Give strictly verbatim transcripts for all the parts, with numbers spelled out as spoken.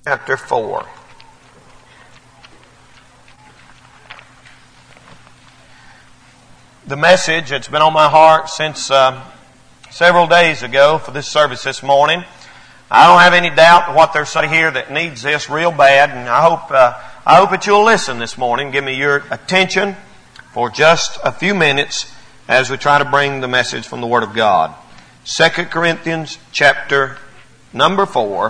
chapter four. The message that's been on my heart since uh, several days ago for this service this morning. I don't have any doubt what they're saying here that needs this real bad, and I hope uh, I hope that you'll listen this morning. Give me your attention for just a few minutes as we try to bring the message from the Word of God. Second Corinthians chapter number four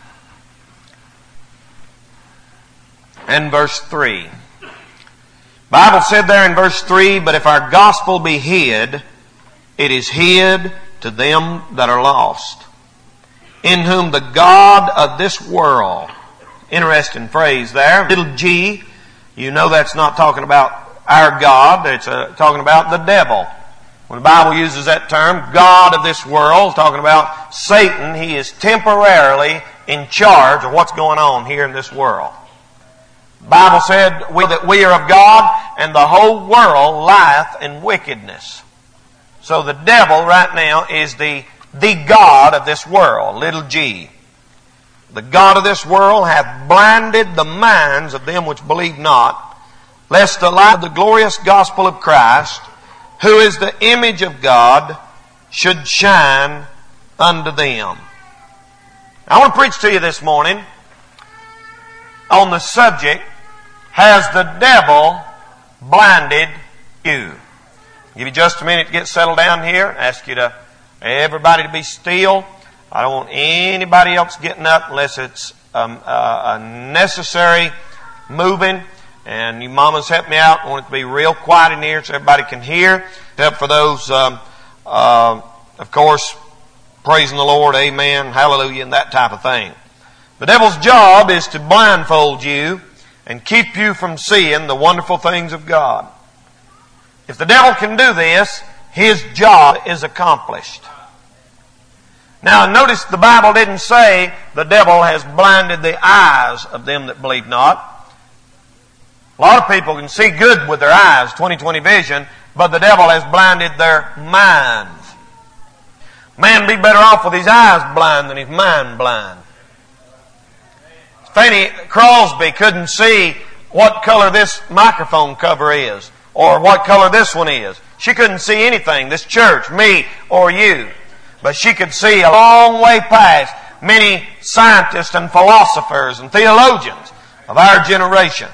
and verse three. Bible said there in verse three, "But if our gospel be hid, it is hid to them that are lost, in whom the God of this world," interesting phrase there, little g, you know that's not talking about our God, it's uh, talking about the devil. When the Bible uses that term, God of this world, talking about Satan, he is temporarily in charge of what's going on here in this world. The Bible said we, that we are of God, and the whole world lieth in wickedness. So the devil right now is the, the God of this world, little g. The God of this world hath blinded the minds of them which believe not, lest the light of the glorious gospel of Christ, who is the image of God, should shine unto them. I want to preach to you this morning on the subject, has the devil blinded you? I'll give you just a minute to get settled down here. I ask you to, everybody to be still. I don't want anybody else getting up unless it's um, uh, a necessary moving. And you mamas help me out. I want it to be real quiet in here so everybody can hear. Except for those, um, uh, of course, praising the Lord, amen, hallelujah, and that type of thing. The devil's job is to blindfold you and keep you from seeing the wonderful things of God. If the devil can do this, his job is accomplished. Now notice the Bible didn't say the devil has blinded the eyes of them that believe not. A lot of people can see good with their eyes, twenty twenty vision, but the devil has blinded their minds. Man be better off with his eyes blind than his mind blind. Fanny Crosby couldn't see what color this microphone cover is, or what color this one is. She couldn't see anything, this church, me, or you. But she could see a long way past many scientists and philosophers and theologians of our generation.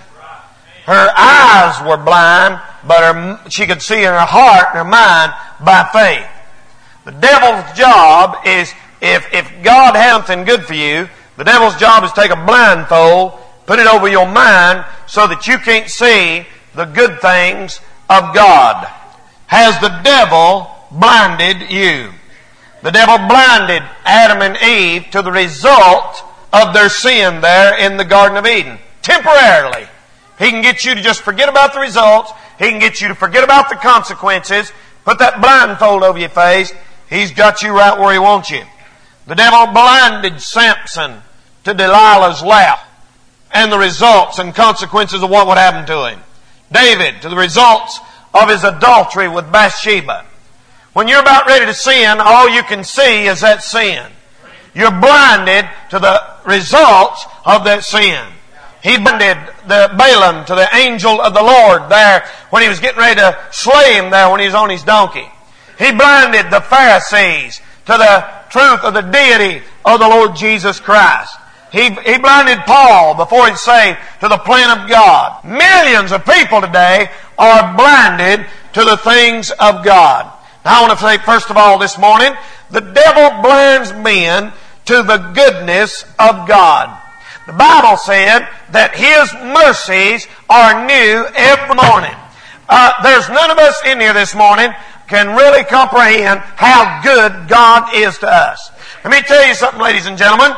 Her eyes were blind, but her, she could see in her heart and her mind by faith. The devil's job is, if, if God has something good for you, the devil's job is to take a blindfold, put it over your mind so that you can't see the good things of God. Has the devil blinded you? The devil blinded Adam and Eve to the result of their sin there in the Garden of Eden. Temporarily. He can get you to just forget about the results. He can get you to forget about the consequences. Put that blindfold over your face. He's got you right where he wants you. The devil blinded Samson to Delilah's lap and the results and consequences of what would happen to him. David to the results of his adultery with Bathsheba. When you're about ready to sin, all you can see is that sin. You're blinded to the results of that sin. He blinded the Balaam to the angel of the Lord there when he was getting ready to slay him there when he was on his donkey. He blinded the Pharisees to the truth of the deity of the Lord Jesus Christ. He, he blinded Paul before he's saved to the plan of God. Millions of people today are blinded to the things of God. Now I want to say first of all this morning, the devil blinds men to the goodness of God. The Bible said that His mercies are new every morning. Uh, there's none of us in here this morning can really comprehend how good God is to us. Let me tell you something, ladies and gentlemen.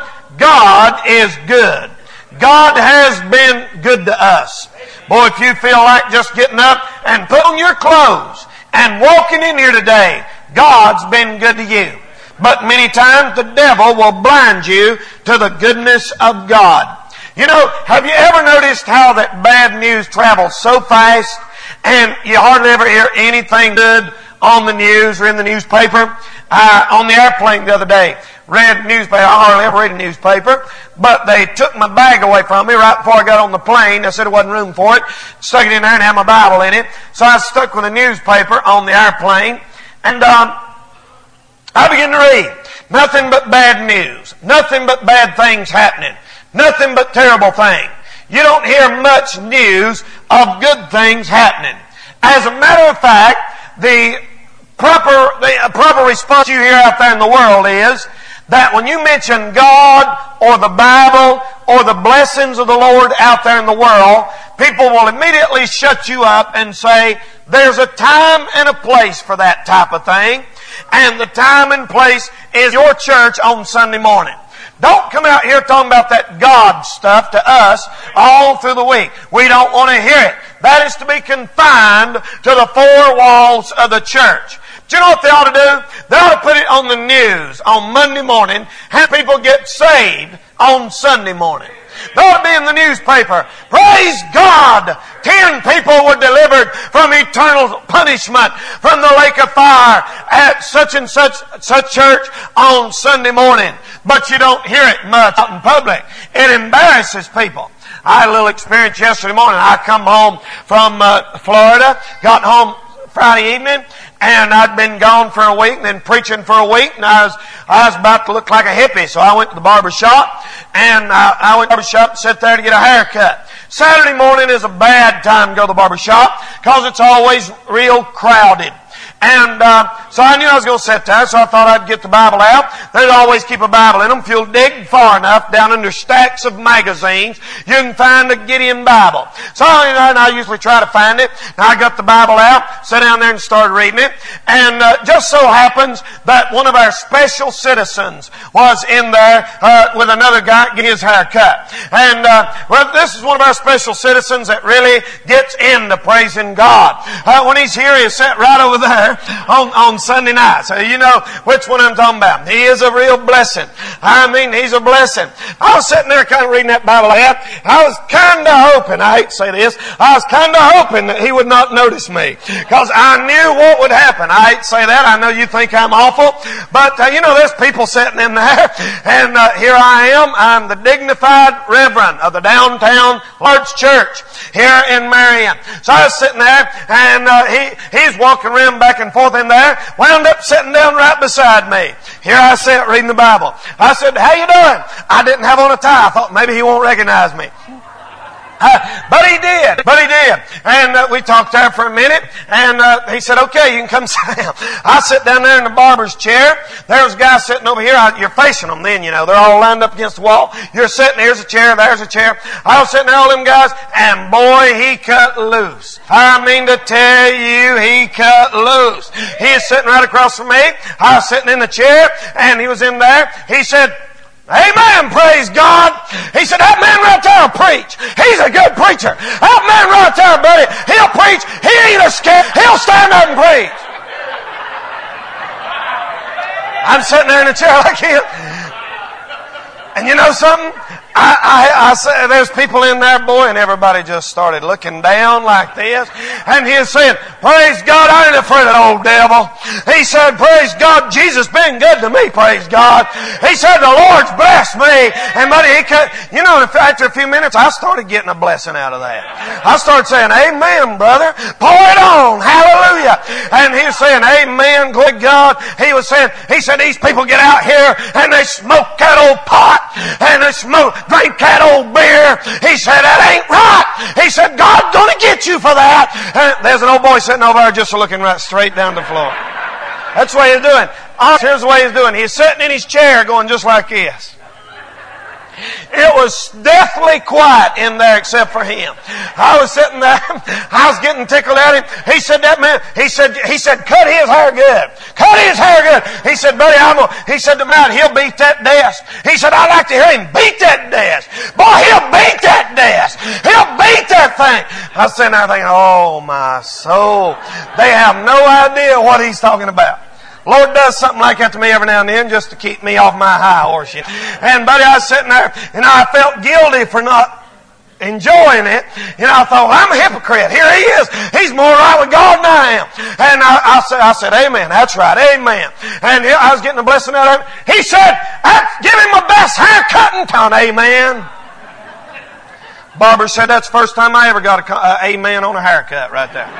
God is good. God has been good to us. Boy, if you feel like just getting up and putting on your clothes and walking in here today, God's been good to you. But many times the devil will blind you to the goodness of God. You know, have you ever noticed how that bad news travels so fast and you hardly ever hear anything good on the news or in the newspaper. Uh, on the airplane the other day, read newspaper. I hardly ever read a newspaper, but they took my bag away from me right before I got on the plane. They said there wasn't room for it. Stuck it in there and had my Bible in it. So I stuck with a newspaper on the airplane, and um, I began to read. Nothing but bad news. Nothing but bad things happening. Nothing but terrible things. You don't hear much news of good things happening. As a matter of fact, the proper the proper response you hear out there in the world is that when you mention God or the Bible or the blessings of the Lord out there in the world, people will immediately shut you up and say, there's a time and a place for that type of thing, and the time and place is your church on Sunday morning. Don't come out here talking about that God stuff to us all through the week. We don't want to hear it. That is to be confined to the four walls of the church. Do you know what they ought to do? They ought to put it on the news on Monday morning, have people get saved on Sunday morning. They ought to be in the newspaper. Praise God! Ten people were delivered from eternal punishment from the lake of fire at such and such such church on Sunday morning. But you don't hear it much out in public. It embarrasses people. I had a little experience yesterday morning. I come home from uh, Florida, got home Friday evening, and I'd been gone for a week and then preaching for a week, and I was I was about to look like a hippie, so I went to the barber shop, and I, I went to the barber shop and sat there to get a haircut. Saturday morning is a bad time to go to the barber shop because it's always real crowded. And uh, so I knew I was going to sit there, so I thought I'd get the Bible out. They'd always keep a Bible in them. If you'll dig far enough down under stacks of magazines, you can find a Gideon Bible. So you know, and I usually try to find it. And I got the Bible out, sat down there and started reading it. And uh, just so happens that one of our special citizens was in there uh, with another guy getting his hair cut. And uh, well, this is one of our special citizens that really gets into praising God. Uh, when he's here, he's sat right over there on, on Sunday night. So you know which one I'm talking about. He is a real blessing. I mean, he's a blessing. I was sitting there kind of reading that Bible out. I was kind of hoping, I hate to say this, I was kind of hoping that he would not notice me. Because I knew what would happen. I hate to say that. I know you think I'm awful. But, uh, you know, there's people sitting in there. And uh, here I am. I'm the dignified reverend of the downtown large church here in Marion. So I was sitting there, and uh, he he's walking around back and forth in there, wound up sitting down right beside me. Here I sat reading the Bible. I said, how you doing? I didn't have on a tie. I thought maybe he won't recognize me. Uh, but he did. But he did. And uh, we talked there for a minute, and uh, he said, okay, you can come sit down. I sit down there in the barber's chair. There's a guy sitting over here. I, you're facing them then, you know. They're all lined up against the wall. You're sitting, here's a chair, there's a chair. I was sitting there, all them guys, and boy, he cut loose. I mean to tell you, he cut loose. He is sitting right across from me. I was sitting in the chair, and he was in there. He said, amen, praise God. He said, that man right there will preach. He's a good preacher. That man right there, buddy, he'll preach. He ain't a scared. He'll stand up and preach. I'm sitting there in a chair like him. And you know something? I, I, I said, there's people in there, boy, and everybody just started looking down like this. And he was saying, praise God, I ain't afraid of the old devil. He said, praise God, Jesus been good to me, praise God. He said, the Lord's blessed me. And buddy, he cut, you know, after a few minutes, I started getting a blessing out of that. I started saying, amen, brother. Pour it on. Hallelujah. And he was saying, amen, glory to God. He was saying, he said, these people get out here and they smoke that old pot and they smoke drink that old beer. He said, that ain't right. He said, God's going to get you for that. And there's an old boy sitting over there just looking right straight down the floor. That's what he's doing. Here's what he's doing. He's sitting in his chair going just like this. It was deathly quiet in there except for him. I was sitting there. I was getting tickled at him. He said, that man, he said, he said, cut his hair good. Cut his hair good. He said, buddy, I'm gonna, he said to me, he'll beat that desk. He said, I'd like to hear him beat that desk. Boy, he'll beat that desk. He'll beat that thing. I was sitting there thinking, oh my soul. They have no idea what he's talking about. Lord does something like that to me every now and then just to keep me off my high horse. And buddy, I was sitting there and I felt guilty for not enjoying it. You know, I thought, well, I'm a hypocrite. Here he is. He's more right with God than I am. And I, I said, I said, amen. That's right. Amen. And I was getting a blessing out of it. He said, give him my best haircut in town. Amen. Barbara said, that's the first time I ever got a uh, amen on a haircut right there.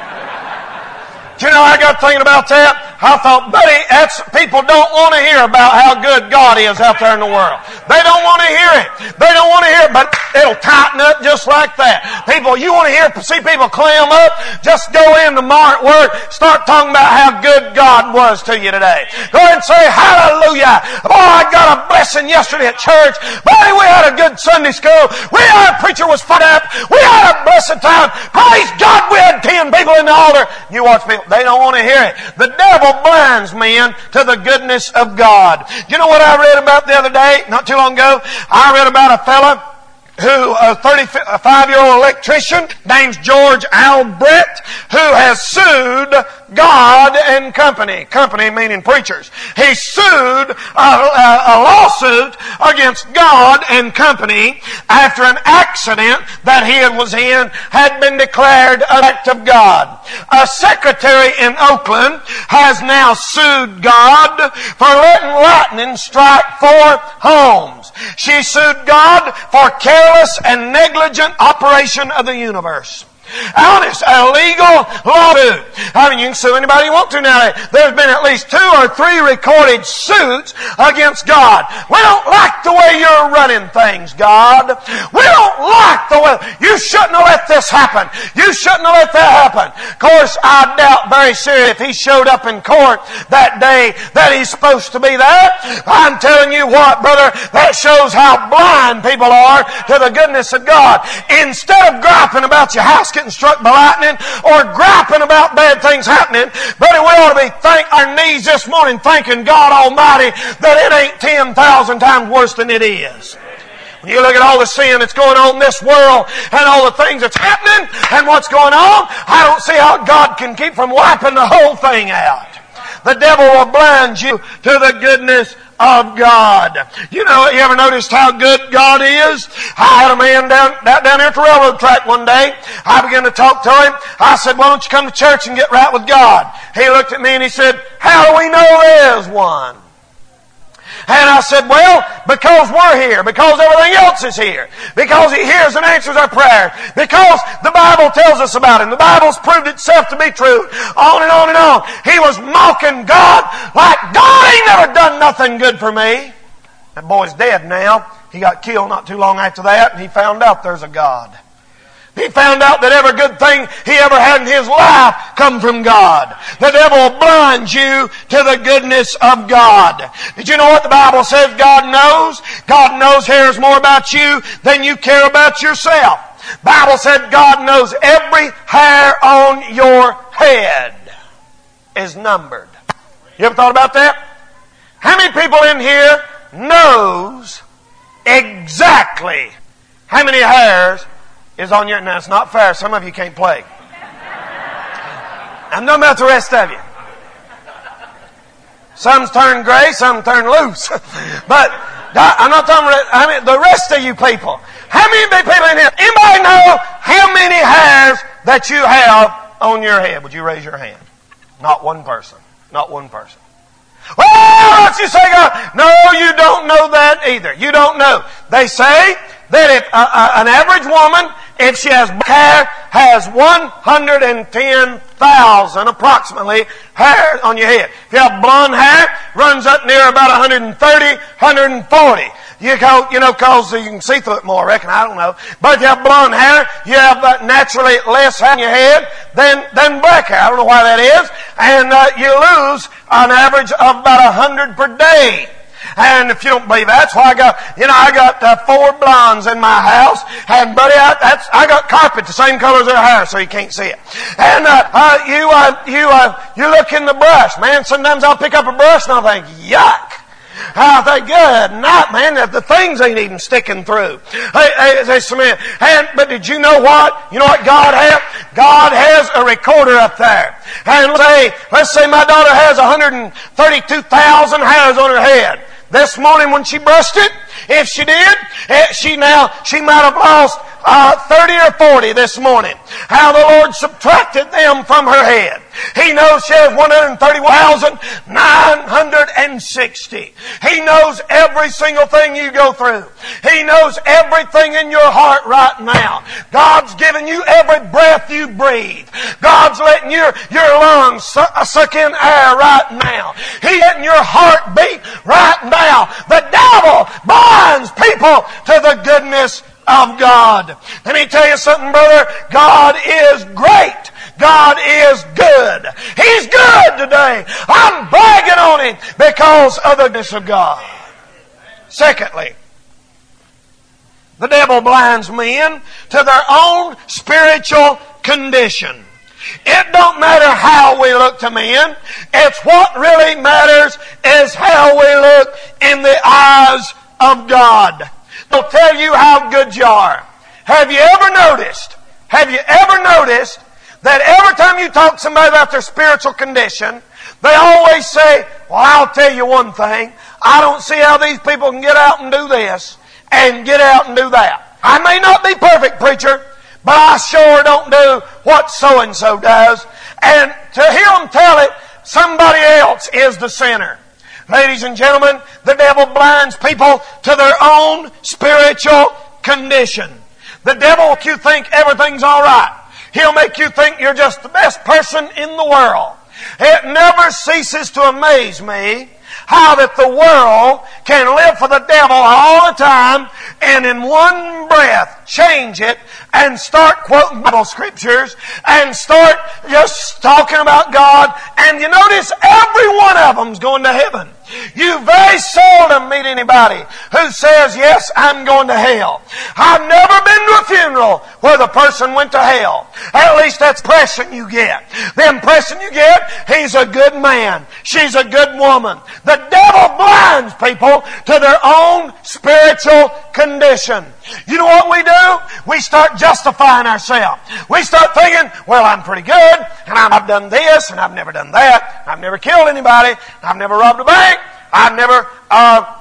You know, I got thinking about that. I thought, buddy, that's, people don't want to hear about how good God is out there in the world. They don't want to hear it. They don't want to hear it, but it'll tighten up just like that. People, you want to hear, see people clam up? Just go into Mark Word, start talking about how good God was to you today. Go ahead and say, hallelujah. Boy, I got a blessing yesterday at church. Buddy, we had a good Sunday school. We had a preacher was fired up. We had a blessed time. Praise God, we had ten people in the altar. You watch people, they don't want to hear it. The devil blinds men to the goodness of God. You know what I read about the other day, not too long ago? I read about a fella who, a thirty-five-year-old electrician named George Albrecht, who has sued God and company. Company meaning preachers. He sued a, a, a lawsuit against God and company after an accident that he was in had been declared an act of God. A secretary in Oakland has now sued God for letting lightning strike four homes. She sued God for careless and negligent operation of the universe. Honest, a legal lawsuit. I mean, you can sue anybody you want to now. There's been at least two or three recorded suits against God. We don't like the way you're running things, God. We don't like the way... You shouldn't have let this happen. You shouldn't have let that happen. Of course, I doubt very seriously if he showed up in court that day that he's supposed to be there. I'm telling you what, brother, that shows how blind people are to the goodness of God. Instead of griping about your house getting struck by lightning or griping about bad things happening, buddy, we ought to be thank our knees this morning thanking God Almighty that it ain't ten thousand times worse than it is. When you look at all the sin that's going on in this world and all the things that's happening and what's going on, I don't see how God can keep from wiping the whole thing out. The devil will blind you to the goodness of God. You know, you ever noticed how good God is? I had a man down, down here at the railroad track one day. I began to talk to him. I said, why don't you come to church and get right with God? He looked at me and he said, how do we know there is one? And I said, well, because we're here. Because everything else is here. Because He hears and answers our prayers. Because the Bible tells us about Him. The Bible's proved itself to be true. On and on and on. He was mocking God like, God ain't never done nothing good for me. That boy's dead now. He got killed not too long after that, and he found out there's a God. He found out that every good thing he ever had in his life come from God. The devil will blind you to the goodness of God. Did you know what the Bible says God knows? God knows cares more about you than you care about yourself. The Bible said God knows every hair on your head is numbered. You ever thought about that? How many people in here knows exactly how many hairs is on your... Now, it's not fair. Some of you can't play. I'm not about the rest of you. Some's turned gray, some turned loose. But I'm not talking about... I mean, the rest of you people. How many people in here? Anybody know how many hairs that you have on your head? Would you raise your hand? Not one person. Not one person. Well, don't you say God? No, you don't know that either. You don't know. They say that if uh, uh, an average woman, if she has black hair, has one hundred ten thousand approximately hair on your head. If you have blonde hair, runs up near about one hundred thirty, one hundred forty. You go, you know, cause you can see through it more, I reckon. I don't know. But if you have blonde hair, you have uh, naturally less hair on your head than, than black hair. I don't know why that is. And uh, you lose an average of about a hundred per day. And if you don't believe that, that's why I got, you know, I got uh, four blondes in my house. And buddy, I, that's, I got carpet the same color as their hair, so you can't see it. And uh, uh, you, uh, you, uh, you look in the brush, man. Sometimes I'll pick up a brush and I'll think, yuck. I think, good night, man. The things ain't even sticking through. Hey, hey, hey, cement. And, but did you know what? You know what God has? God has a recorder up there. And let's say, let's say my daughter has one hundred thirty-two thousand hairs on her head. This morning when she brushed it, if she did, she now, she might have lost uh, thirty or forty this morning. How the Lord subtracted them from her head. He knows she has one hundred thirty-one thousand nine hundred sixty. He knows every single thing you go through. He knows everything in your heart right now. God's given you every breath you breathe. God's letting your, your lungs suck in air right now. He's letting your heart beat right now. The devil binds people to the goodness of God. Let me tell you something, brother. God is great. God is good. He's good today. I'm bragging on Him because of the goodness of God. Secondly, the devil blinds men to their own spiritual condition. It don't matter how we look to men. It's what really matters is how we look in the eyes of God. They'll tell you how good you are. Have you ever noticed, have you ever noticed that every time you talk to somebody about their spiritual condition, they always say, well, I'll tell you one thing. I don't see how these people can get out and do this and get out and do that. I may not be perfect, preacher, but I sure don't do what so-and-so does. And to hear them tell it, somebody else is the sinner. Ladies and gentlemen, the devil blinds people to their own spiritual condition. The devil will make you think everything's all right. He'll make you think you're just the best person in the world. It never ceases to amaze me how that the world can live for the devil all the time and in one breath change it and start quoting Bible scriptures and start just talking about God. And you notice every one of them's going to heaven. You very seldom meet anybody who says, yes, I'm going to hell. I've never been to a funeral where the person went to hell. At least that's the impression you get. The impression you get, he's a good man. She's a good woman. The devil blinds people to their own spiritual condition. You know what we do? We start justifying ourselves. We start thinking, well, I'm pretty good, and I've done this, and I've never done that. I've never killed anybody. I've never robbed a bank. I've never uh,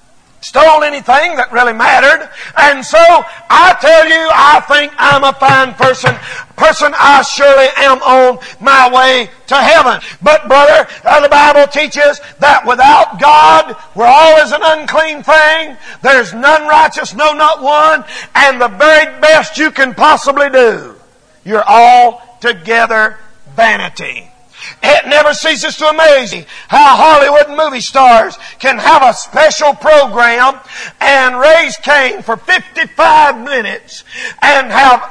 stole anything that really mattered. And so I tell you, I think I'm a fine person. Person, I surely am on my way to heaven. But brother, uh, the Bible teaches that without God, we're all as an unclean thing. There's none righteous, no, not one. And the very best you can possibly do, you're altogether vanity. It never ceases to amaze me how Hollywood movie stars can have a special program and raise Cain for fifty-five minutes and have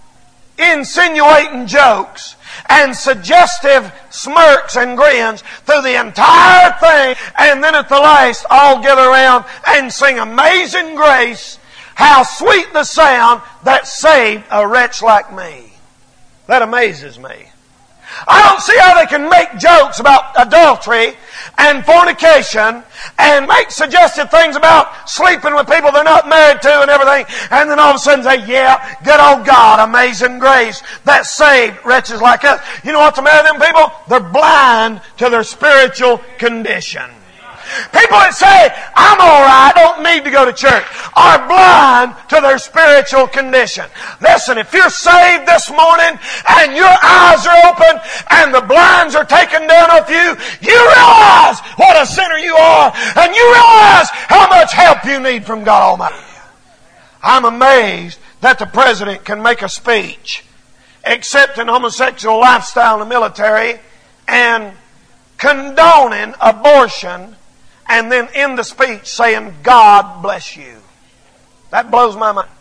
insinuating jokes and suggestive smirks and grins through the entire thing, and then at the last all gather around and sing Amazing Grace, how sweet the sound that saved a wretch like me. That amazes me. I don't see how they can make jokes about adultery and fornication and make suggestive things about sleeping with people they're not married to and everything, and then all of a sudden say, yeah, good old God, amazing grace that saved wretches like us. You know what's the matter with them people? They're blind to their spiritual condition. People that say, I'm all right, don't need to go to church, are blind to their spiritual condition. Listen, if you're saved this morning and your eyes are open and the blinds are taken down off you, you realize what a sinner you are, and you realize how much help you need from God Almighty. I'm amazed that the president can make a speech accepting homosexual lifestyle in the military and condoning abortion, and then in the speech saying, God bless you. That blows my mind.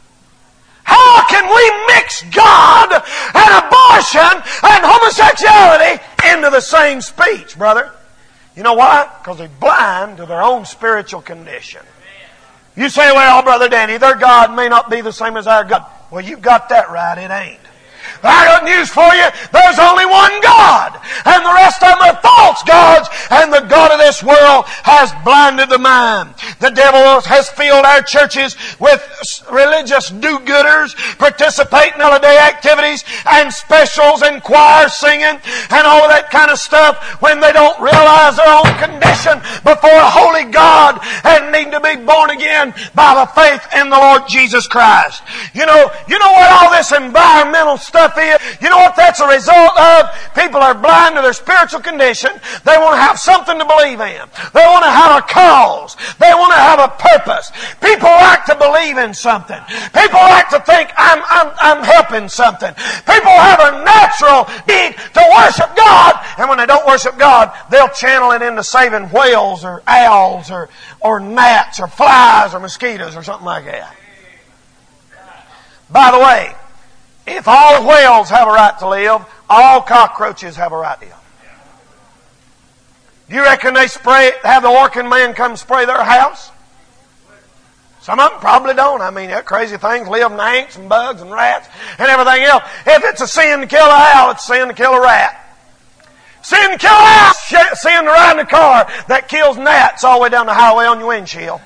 How can we mix God and abortion and homosexuality into the same speech, brother? You know why? Because they're blind to their own spiritual condition. You say, well, Brother Danny, their God may not be the same as our God. Well, you've got that right. It ain't. But I got news for you. There's only one God. And the rest of them are false gods. And the God of this world has blinded the mind. The devil has filled our churches with religious do-gooders, participating in holiday activities and specials and choir singing and all of that kind of stuff when they don't realize their own condition before a holy God and need to be born again by the faith in the Lord Jesus Christ. You know, you know what all this environmental stuff is? You know what that's a result of? People are blind to their spiritual condition. They want to have something to believe in. They want to have a cause. They want to have a purpose. People like to believe in something. People like to think I'm, I'm, I'm helping something. People have a natural need to worship God, and when they don't worship God, they'll channel it into saving whales or owls or, or gnats or flies or mosquitoes or something like that. By the way, if all whales have a right to live, all cockroaches have a right to live. Do you reckon they spray, have the working man come spray their house? Some of them probably don't. I mean, crazy things live in ants and bugs and rats and everything else. If it's a sin to kill a owl, it's a sin to kill a rat. Sin to kill a owl, sin to ride in a car that kills gnats all the way down the highway on your windshield.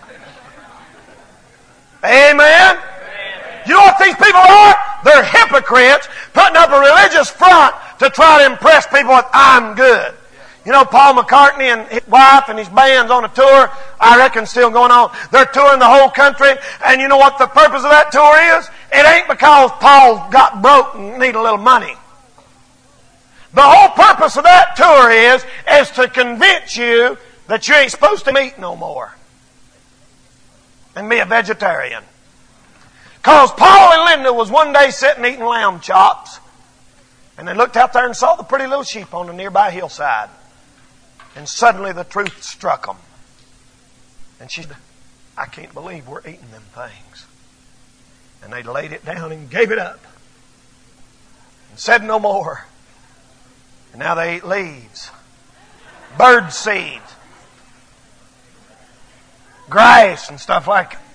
Amen? You know what these people are? They're hypocrites putting up a religious front to try to impress people with, I'm good. You know, Paul McCartney and his wife and his band's on a tour, I reckon still going on. They're touring the whole country, and you know what the purpose of that tour is? It ain't because Paul got broke and need a little money. The whole purpose of that tour is, is to convince you that you ain't supposed to eat no more and be a vegetarian. Because Paul and Linda was one day sitting eating lamb chops, and they looked out there and saw the pretty little sheep on the nearby hillside. And suddenly the truth struck them. And she said, I can't believe we're eating them things. And they laid it down and gave it up. And said no more. And now they eat leaves, bird seed, grass and stuff like that.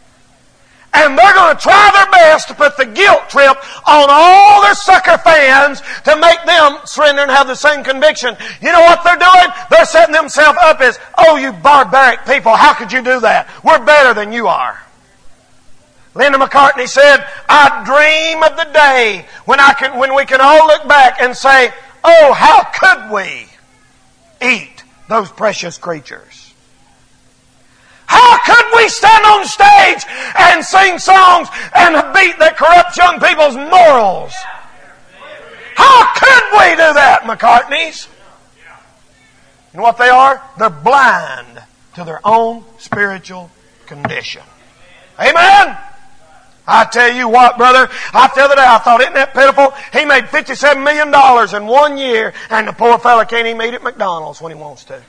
And they're going to try their best to put the guilt trip on all their sucker fans to make them surrender and have the same conviction. You know what they're doing? They're setting themselves up as, oh, you barbaric people, how could you do that? We're better than you are. Linda McCartney said, I dream of the day when I can, when we can all look back and say, oh, how could we eat those precious creatures? How could we stand on stage and sing songs and a beat that corrupts young people's morals? How could we do that, McCartneys? You know what they are? They're blind to their own spiritual condition. Amen? I tell you what, brother, I the other day I thought, isn't that pitiful? He made fifty-seven million dollars in one year, and the poor fella can't even eat at McDonald's when he wants to.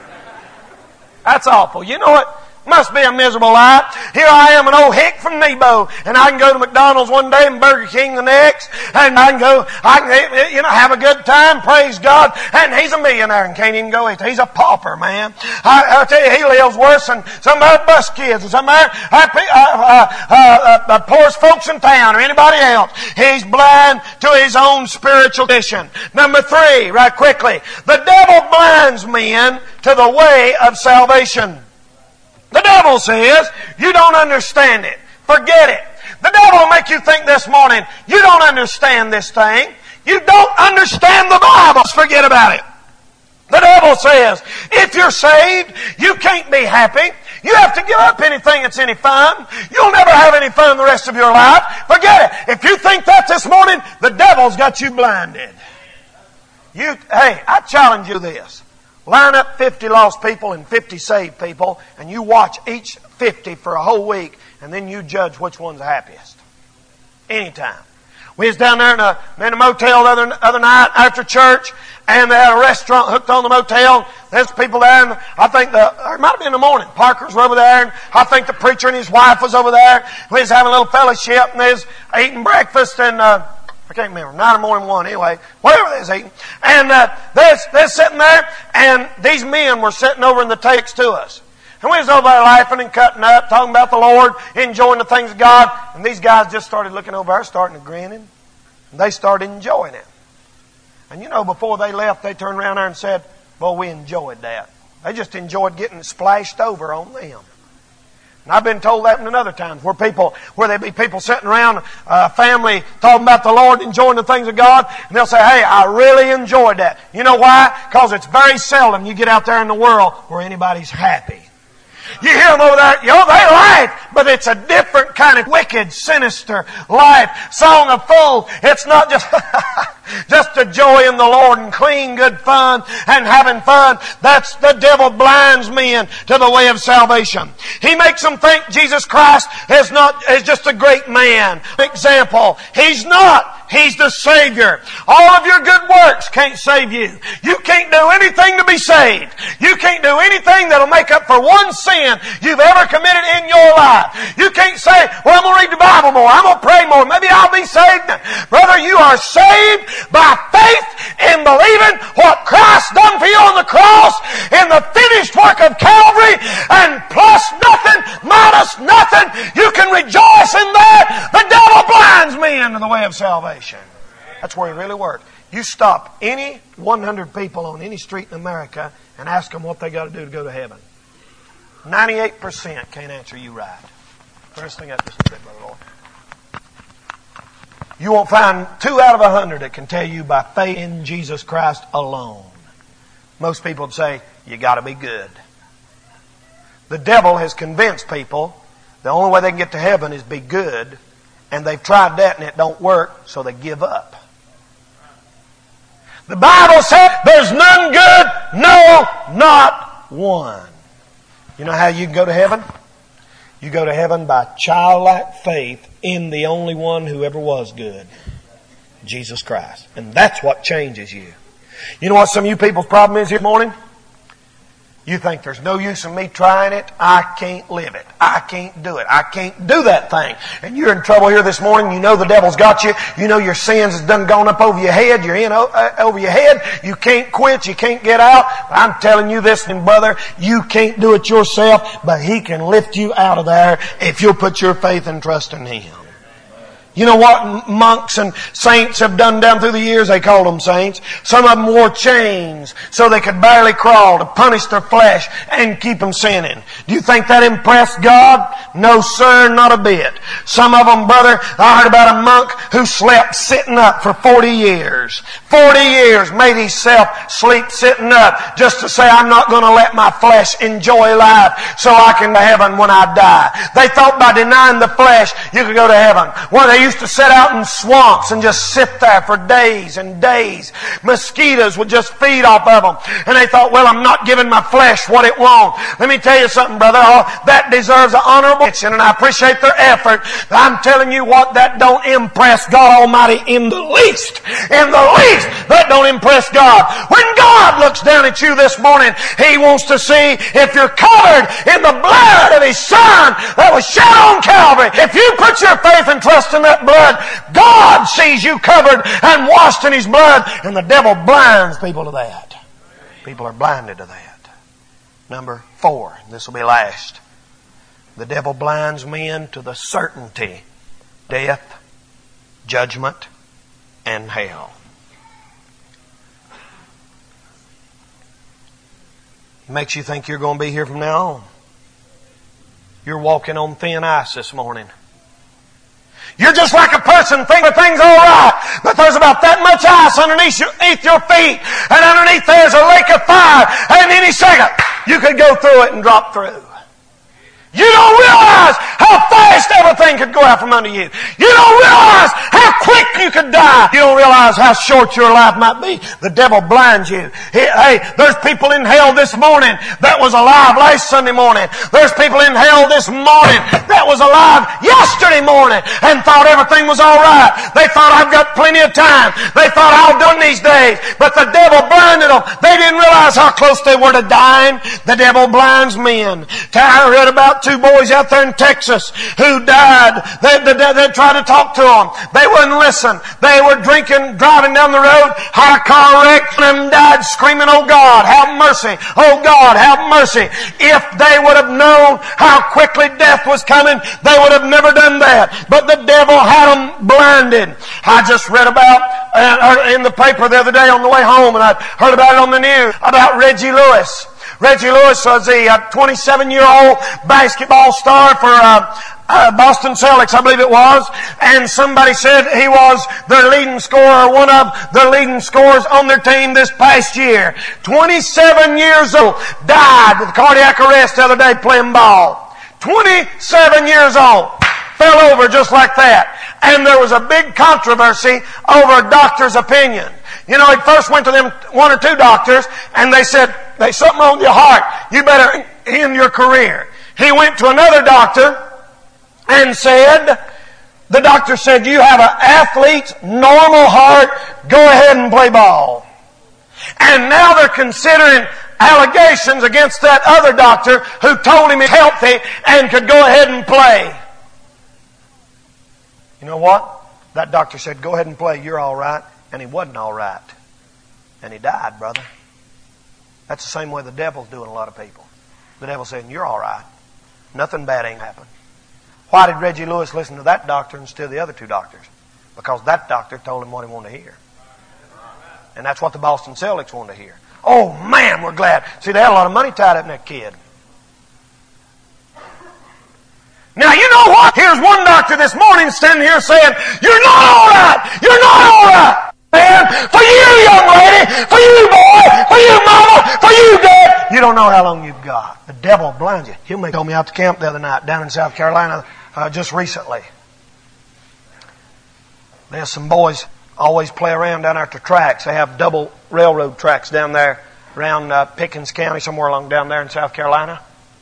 That's awful. You know what? Must be a miserable life. Here I am, an old hick from Nebo, and I can go to McDonald's one day and Burger King the next, and I can go, I can, you know, have a good time, praise God, and he's a millionaire and can't even go eat. He's a pauper, man. I, I tell you, he lives worse than some of our bus kids and some of our uh, uh, uh, uh, poorest folks in town or anybody else. He's blind to his own spiritual condition. Number three, right quickly, the devil blinds men to the way of salvation. The devil says, you don't understand it. Forget it. The devil will make you think this morning, you don't understand this thing. You don't understand the Bible. Forget about it. The devil says, if you're saved, you can't be happy. You have to give up anything that's any fun. You'll never have any fun the rest of your life. Forget it. If you think that this morning, the devil's got you blinded. You, hey, I challenge you this. Line up fifty lost people and fifty saved people, and you watch each fifty for a whole week, and then you judge which one's the happiest. Anytime. We was down there in a, in a motel the other, other night after church, and they had a restaurant hooked on the motel. There's people there, and I think the, or it might have been in the morning. Parkers were over there, and I think the preacher and his wife was over there. We was having a little fellowship, and they was eating breakfast, and uh, I can't remember, nine more than one anyway, whatever they was eating. And uh, they're, they're sitting there, and these men were sitting over in the takes to us. And we was over there laughing and cutting up, talking about the Lord, enjoying the things of God. And these guys just started looking over there, starting to grinning, They started enjoying it. And you know, before they left, they turned around there and said, well, we enjoyed that. They just enjoyed getting splashed over on them. And I've been told that in another times where people, where there'd be people sitting around, a family talking about the Lord, enjoying the things of God, and they'll say, hey, I really enjoyed that. You know why? Because it's very seldom you get out there in the world where anybody's happy. You hear them over there, you know, they laugh, but it's a different kind of wicked, sinister life. Song of fools. It's not just just a joy in the Lord and clean, good fun and having fun. That's the devil blinds men to the way of salvation. He makes them think Jesus Christ is not is just a great man. Example, He's not. He's the Savior. All of your good works can't save you. You can't do anything to be saved. You can't do anything that'll make up for one sin you've ever committed in your life. You can't say, well, I'm going to read the Bible more. I'm going to pray more. Maybe I'll be saved. Brother, you are saved by faith in believing what Christ done for you on the cross in the finished work of Calvary, and plus nothing, minus nothing. You can rejoice in that. The devil blinds me into the way of salvation. That's where he really works. You stop any one hundred people on any street in America and ask them what they got to do to go to heaven. ninety-eight percent can't answer you right. First thing up just a bit, Brother Lord. You won't find two out of a hundred that can tell you by faith in Jesus Christ alone. Most people would say, you got to be good. The devil has convinced people the only way they can get to heaven is be good. And they've tried that and it don't work, so they give up. The Bible says there's none good, no, not one. You know how you can go to heaven? You go to heaven by childlike faith in the only one who ever was good, Jesus Christ. And that's what changes you. You know what some of you people's problem is here this morning? You think there's no use in me trying it. I can't live it. I can't do it. I can't do that thing. And you're in trouble here this morning. You know the devil's got you. You know your sins has done gone up over your head. You're in uh, over your head. You can't quit. You can't get out. I'm telling you this, brother. You can't do it yourself, but He can lift you out of there if you'll put your faith and trust in Him. You know what monks and saints have done down through the years? They called them saints. Some of them wore chains so they could barely crawl to punish their flesh and keep them sinning. Do you think that impressed God? No, sir, not a bit. Some of them, brother, I heard about a monk who slept sitting up for forty years. forty years made himself sleep sitting up just to say, I'm not going to let my flesh enjoy life so I can go to heaven when I die. They thought by denying the flesh you could go to heaven. One they used to sit out in swamps and just sit there for days and days. Mosquitoes would just feed off of them. And they thought, well, I'm not giving my flesh what it wants. Let me tell you something, brother. Oh, that deserves an honorable mention, and I appreciate their effort. But I'm telling you what, that don't impress God Almighty in the least. In the least, that don't impress God. When God looks down at you this morning, He wants to see if you're covered in the blood of His Son that was shed on Calvary. If you put your faith and trust in that blood, God sees you covered and washed in His blood, and the devil blinds people to that. People are blinded to that. Number four, this will be last. The devil blinds men to the certainty, death, judgment, and hell. It makes you think you're going to be here from now on. You're walking on thin ice this morning. You're just like a person thinking things all right, but there's about that much ice underneath your, underneath your feet, and underneath there's a lake of fire, and any second you could go through it and drop through. You don't realize how fast everything could go out from under you. You don't realize how quick you could die. You don't realize how short your life might be. The devil blinds you. Hey, there's people in hell this morning that was alive last Sunday morning. There's people in hell this morning that was alive yesterday morning and thought everything was all right. They thought, I've got plenty of time. They thought, I'll do it these days. But the devil blinded them. They didn't realize how close they were to dying. The devil blinds men. I read about two boys out there in Texas who died. They, they, they tried to talk to them. They were and listen. They were drinking, driving down the road, had a car wreck, and died screaming, "Oh God, have mercy! Oh God, have mercy!" If they would have known how quickly death was coming, they would have never done that. But the devil had them blinded. I just read about uh, in the paper the other day on the way home, and I heard about it on the news, about Reggie Lewis. Reggie Lewis was a twenty-seven-year-old basketball star for uh, uh, Boston Celtics, I believe it was. And somebody said he was their leading scorer, one of their leading scorers on their team this past year. twenty-seven years old, died with cardiac arrest the other day playing ball. twenty-seven years old. Fell over just like that. And there was a big controversy over a doctor's opinion. You know, he first went to them one or two doctors, and they said, "There's something on your heart. You better end your career." He went to another doctor and said, the doctor said, "You have an athlete's normal heart. Go ahead and play ball." And now they're considering allegations against that other doctor who told him he's healthy and could go ahead and play. You know what? That doctor said, "Go ahead and play. You're all right." And he wasn't all right. And he died, brother. That's the same way the devil's doing a lot of people. The devil's saying, "You're all right. Nothing bad ain't happened." Why did Reggie Lewis listen to that doctor instead of the other two doctors? Because that doctor told him what he wanted to hear. And that's what the Boston Celtics wanted to hear. "Oh man, we're glad." See, they had a lot of money tied up in that kid. Now, you know what? Here's one doctor this morning standing here saying, "You're not all right. You're not all right." Man, for you, young lady, for you, boy, for you, mama, for you, dad. You don't know how long you've got. The devil blinds you. He told me out to camp the other night down in South Carolina uh, just recently. There's some boys always play around down there at the tracks. They have double railroad tracks down there around uh, Pickens County, somewhere along down there in South Carolina.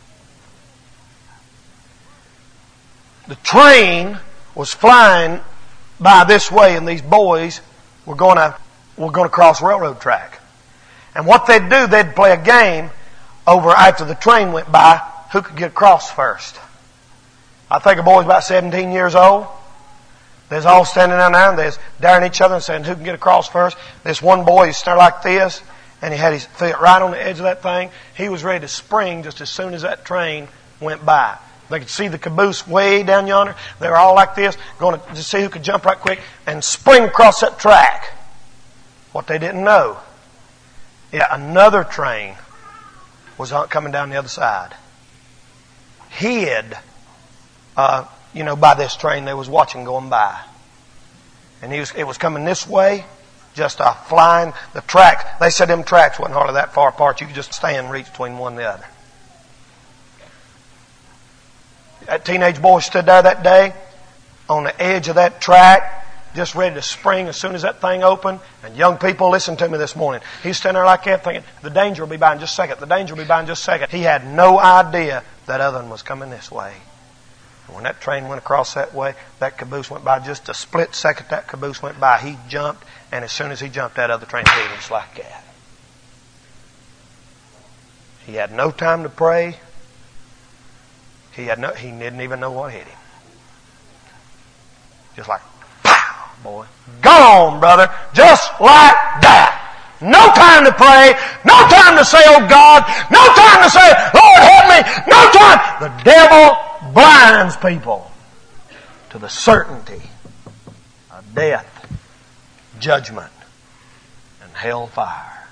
The train was flying by this way, and these boys were going to were going to cross railroad track. And what they'd do, they'd play a game over after the train went by, who could get across first. I think a boy's about seventeen years old. They're all standing down there, and they're daring each other and saying, "Who can get across first?" This one boy, he's standing like this, and he had his feet right on the edge of that thing. He was ready to spring just as soon as that train went by. They could see the caboose way down yonder. They were all like this, going to just see who could jump right quick and spring across that track. What they didn't know, yeah, another train was coming down the other side. Hid, uh, you know, by this train they was watching going by. And he was, it was coming this way, just uh, flying. The tracks, they said them tracks wasn't hardly that far apart. You could just stand and reach between one and the other. That teenage boy stood there that day on the edge of that track, just ready to spring as soon as that thing opened. And young people, listen to me this morning. He's standing there like that thinking, the danger will be by in just a second. The danger will be by in just a second. He had no idea that other one was coming this way. And when that train went across that way, that caboose went by just a split second. That caboose went by. He jumped, and as soon as he jumped, that other train hit him just like that. He had no time to pray. He had no, he didn't even know what hit him. Just like, pow, boy. Gone, brother. Just like that. No time to pray. No time to say, "Oh God." No time to say, "Lord, help me." No time. The devil blinds people to the certainty of death, judgment, and hellfire.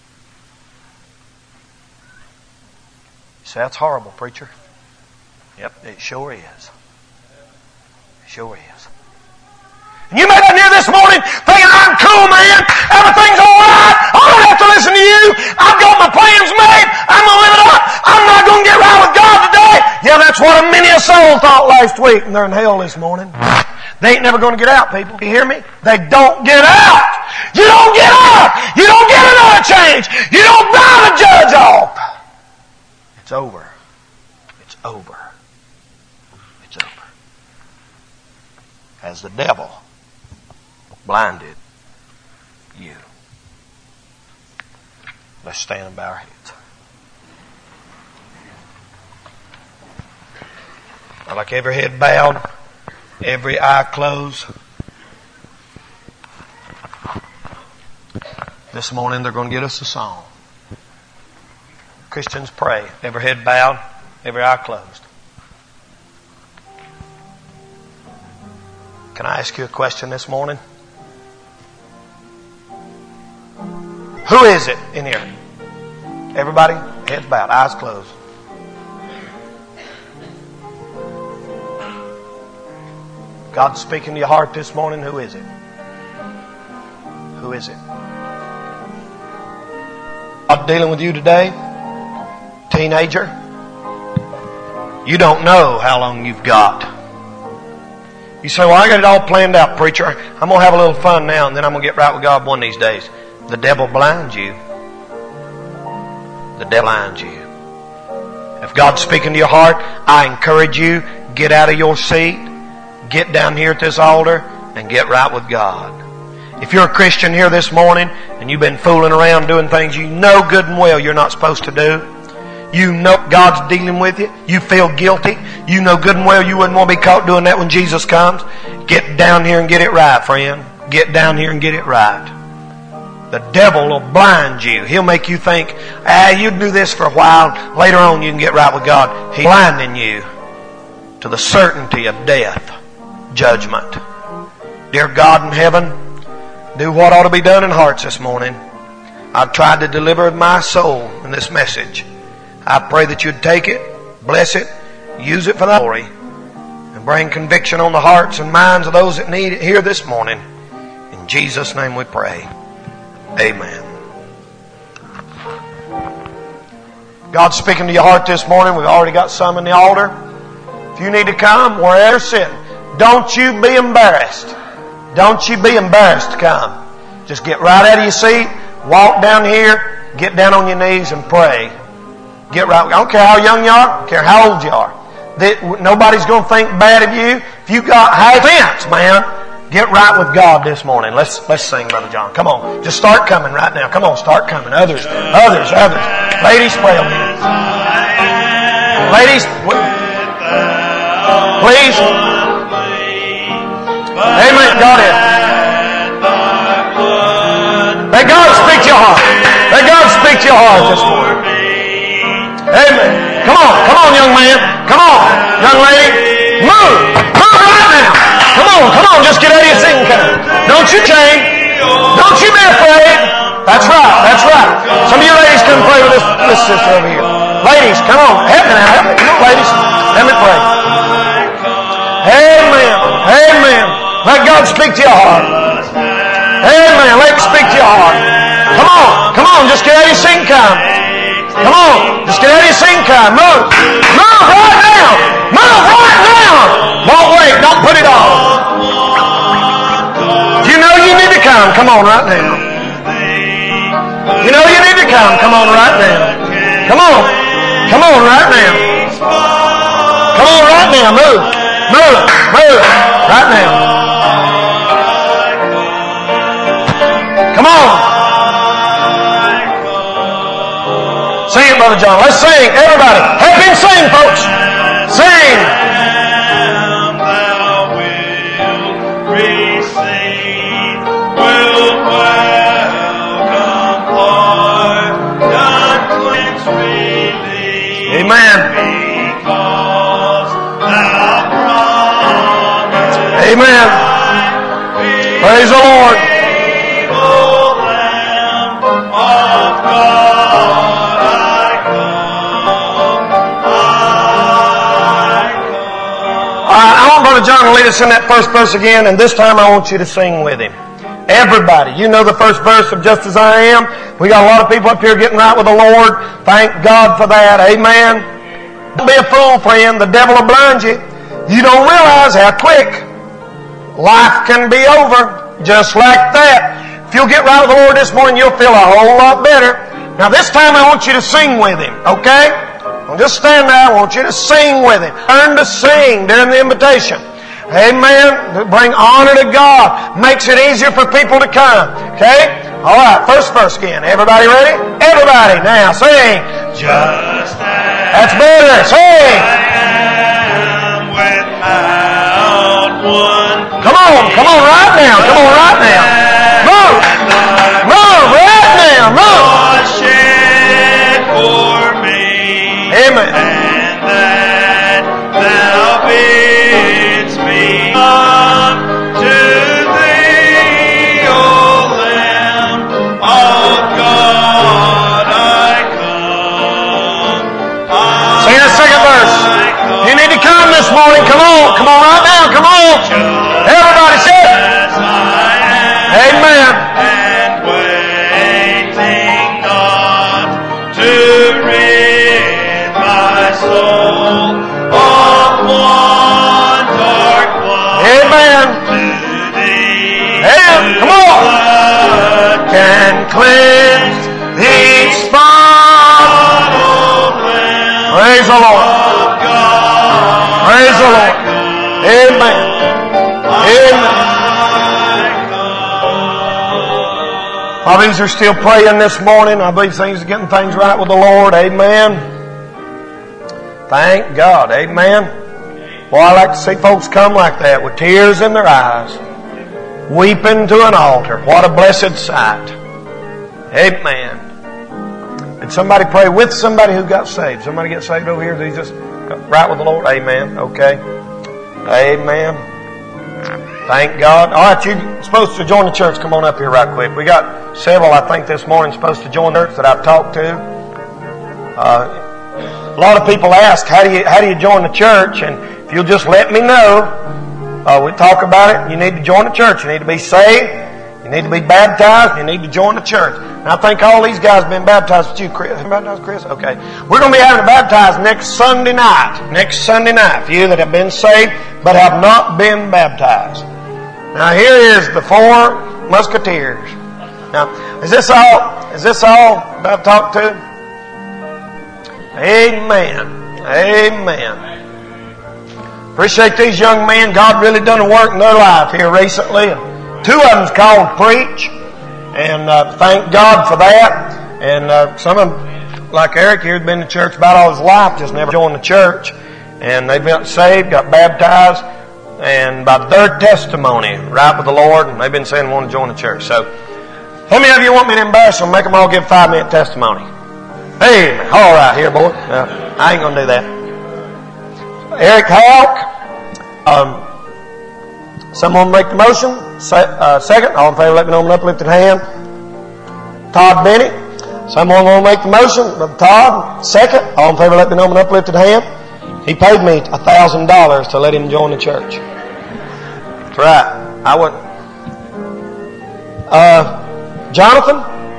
You say, "That's horrible, preacher." Yep, it sure is. It sure is. And you may be here this morning thinking, "I'm cool, man. Everything's all right. I don't have to listen to you. I've got my plans made. I'm going to live it up. I'm not going to get right with God today." Yeah, that's what a many a soul thought last week, and they're in hell this morning. They ain't never going to get out, people. You hear me? They don't get out. You don't get out. You don't get another change. You don't buy the judge off. It's over. It's over. It's over. As the devil blinded you. Let's stand and bow our heads. I'd like every head bowed, every eye closed. This morning they're going to get us a song. Christians, pray. Every head bowed, every eye closed. Can I ask you a question this morning? Who is it in here? Everybody, heads bowed, eyes closed. God's speaking to your heart this morning. Who is it? Who is it? God dealing with you today? Teenager? You don't know how long you've got. You say, well, I got it all planned out, preacher. I'm going to have a little fun now and then I'm going to get right with God one of these days. The devil blinds you. The devil blinds you. If God's speaking to your heart, I encourage you, get out of your seat, get down here at this altar, and get right with God. If you're a Christian here this morning and you've been fooling around doing things you know good and well you're not supposed to do, you know God's dealing with you, you feel guilty, you know good and well you wouldn't want to be caught doing that when Jesus comes, get down here and get it right, friend. Get down here and get it right. The devil will blind you. He'll make you think, ah, you do this for a while, later on you can get right with God. He's blinding you to the certainty of death, judgment. Dear God in heaven, do what ought to be done in hearts this morning. I've tried to deliver my soul in this message. I pray that you'd take it, bless it, use it for thy glory, and bring conviction on the hearts and minds of those that need it here this morning. In Jesus' name we pray. Amen. God's speaking to your heart this morning. We've already got some in the altar. If you need to come, wherever you're sitting, don't you be embarrassed. Don't you be embarrassed to come. Just get right out of your seat, walk down here, get down on your knees and pray. Get right. I don't care how young you are, I don't care how old you are. That nobody's going to think bad of you. If you got high fence, man, get right with God this morning. Let's let's sing, Brother John. Come on. Just start coming right now. Come on, start coming. Others, others, others. Ladies, pray on me. Ladies, please. Amen. God is. Let God speak to your heart. Let God speak to your heart this morning. Amen. Come on, come on, young man. Come on, young lady. Move. Move right now. Come on, come on. Just get out of your seat and come. Don't you change. Don't you be afraid. That's right. That's right. Some of you ladies come pray with this, this sister over here. Ladies, come on. Help me now. Help me. Come on, ladies. Let me pray. Amen. Amen. Let God speak to your heart. Amen. Let Him speak to your heart. Come on. Come on. Just get out of your seat and come. Come on. Just get out of your seat and come. Move. Move right now. Move right now. Don't wait. Don't put it off. You know you need to come. Come on right now. You know you need to come. Come on right now. Come on. Come on right now. Come on right now. Move. Move. Move. Right now. Come on. Sing it, Brother John. Let's sing. Everybody. Help him sing, folks. Sing. Amen. Amen. Praise the Lord. Brother John will lead us in that first verse again, and this time I want you to sing with him. Everybody, you know the first verse of Just As I Am. We got a lot of people up here getting right with the Lord. Thank God for that. Amen. Don't be a fool, friend. The devil will blind you. You don't realize how quick life can be over just like that. If you'll get right with the Lord this morning, you'll feel a whole lot better. Now this time I want you to sing with him, okay? Well, just stand there. I want you to sing with him. Learn to sing during the invitation. Amen. Bring honor to God. Makes it easier for people to come. Okay? All right. First verse again. Everybody ready? Everybody. Now sing. Just as That's better. Sing. Come on. Come on right now. Come on right now. Move. Move right Amen. And that thou bidst me come to thee, O Lamb of God, I come. Sing the second verse. You need to come this morning. Come on. Come on right now. Come on. Everybody say it. Amen. And waiting not to rid my soul of one dark cloud. Amen. To thee, Amen. Come on. blood Can cleanse each spot. Praise the Lord. Praise the Lord. Amen. Amen. I believe they're still praying this morning. I believe things are getting things right with the Lord. Amen. Thank God. Amen. Boy, I like to see folks come like that with tears in their eyes, weeping to an altar. What a blessed sight. Amen. Did somebody pray with somebody who got saved? Somebody get saved over here? Did he just got right with the Lord? Amen. Okay. Amen. Thank God. All right, you're supposed to join the church. Come on up here right quick. We got several, I think, this morning supposed to join the church that I've talked to. Uh, a lot of people ask, how do you how do you join the church? And if you'll just let me know, uh, we talk about it. You need to join the church. You need to be saved. You need to be baptized. You need to join the church. And I think all these guys have been baptized with you, Chris. Have you been baptized, Chris? Okay. We're going to be having to baptize next Sunday night. Next Sunday night. For you that have been saved but have not been baptized. Now here is the four musketeers. Now, is this all, is this all that I've talked to? Amen. Amen. Appreciate these young men. God really done a work in their life here recently. Two of them's called Preach. And uh, thank God for that. And uh, some of them, like Eric here, has been in church about all his life, just never joined the church. And they've been saved, got baptized. And by their testimony, right with the Lord, and they've been saying they want to join the church. So, how many of you want me to embarrass them? Make them all give five minute testimony. Hey, all right, here, boy. No, I ain't gonna do that. Eric Hawk. Um, someone make the motion. Se- uh, second, all in favor, let me know with an uplifted hand. Todd Bennett. Someone want to make the motion. Brother Todd. Second, all in favor, let me know with an uplifted hand. He paid me a thousand dollars to let him join the church. That's right. I wouldn't. Uh, Jonathan.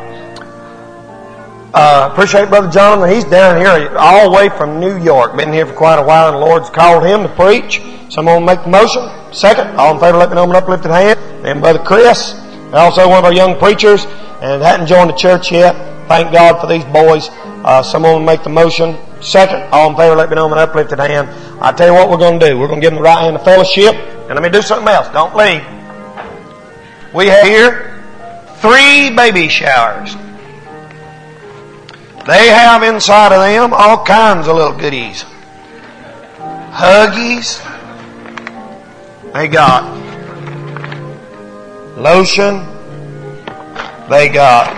Uh, appreciate Brother Jonathan. He's down here all the way from New York. Been here for quite a while, and the Lord's called him to preach. Someone make the motion. Second, all in favor, let me know with an uplifted hand. And Brother Chris, also one of our young preachers, and hadn't joined the church yet. Thank God for these boys. Uh, someone will make the motion. Second, all in favor, let me know with an uplifted hand. I tell you what we're going to do. We're going to give them the right hand of fellowship. And let me do something else. Don't leave. We have here three baby showers. They have inside of them all kinds of little goodies. Huggies. They got lotion. They got,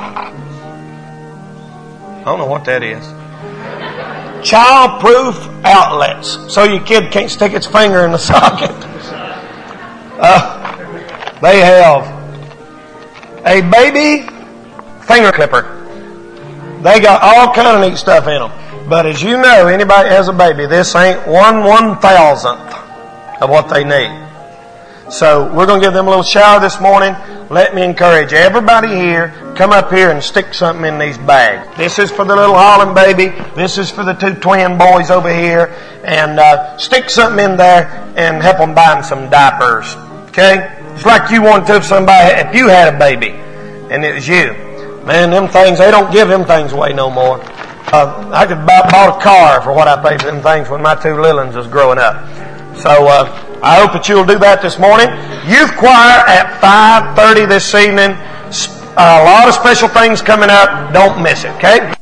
I don't know what that is. Child-proof outlets, so your kid can't stick its finger in the socket. Uh, they have a baby finger clipper. They got all kind of neat stuff in them. But as you know, anybody that has a baby, this ain't one one thousandth of what they need. So we're going to give them a little shower this morning. Let me encourage everybody here, come up here and stick something in these bags. This is for the little Holland baby. This is for the two twin boys over here. And uh, stick something in there and help them buy them some diapers. Okay? It's like you want to if somebody, if you had a baby and it was you. Man, them things, they don't give them things away no more. Uh, I could buy bought a car for what I paid for them things when my two little ones was growing up. So, uh, I hope that you'll do that this morning. Youth choir at five thirty this evening. A lot of special things coming up. Don't miss it, okay?